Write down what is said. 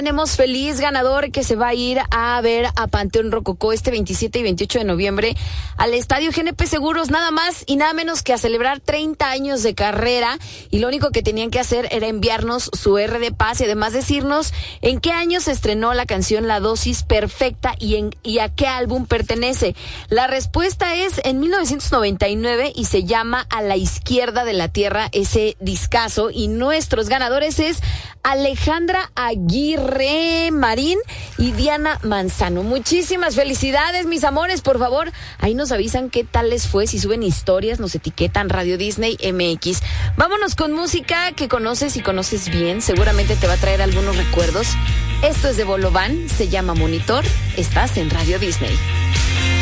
Tenemos feliz ganador que se va a ir a ver a Panteón Rococó este 27 y 28 de noviembre al Estadio GNP Seguros, nada más y nada menos que a celebrar 30 años de carrera, y lo único que tenían que hacer era enviarnos su R de paz y además decirnos en qué año se estrenó la canción La Dosis Perfecta y a qué álbum pertenece. La respuesta es en 1999 y se llama A la Izquierda de la Tierra, ese discazo, y nuestros ganadores es Alejandra Aguirre Marín y Diana Manzano. Muchísimas felicidades, mis amores. Por favor, ahí nos avisan qué tal les fue. Si suben historias, nos etiquetan Radio Disney MX. Vámonos con música que conoces y conoces bien. Seguramente te va a traer algunos recuerdos. Esto es de Bolovan, se llama Monitor. Estás en Radio Disney.